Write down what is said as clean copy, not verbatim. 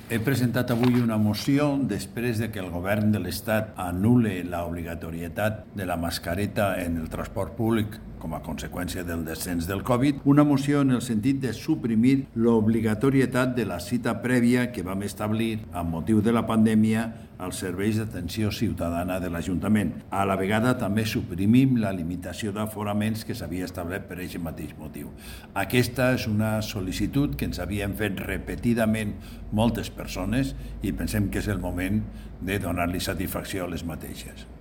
He presentat avui una moció després de que el govern de l'Estat anul·le l'obligatorietat de la mascareta en el transport públic com a conseqüència del descens del Covid, una moció en el sentit de suprimir l'obligatorietat de la cita prèvia que vam establir amb motiu de la pandèmia als serveis d'atenció ciutadana de l'Ajuntament. A la vegada també suprimim la limitació d'aforaments que s'havia establert per aquest mateix motiu. Aquesta és una sol·licitud que ens havien fet repetidament moltes persones i pensem que és el moment de donar-li satisfacció a les mateixes.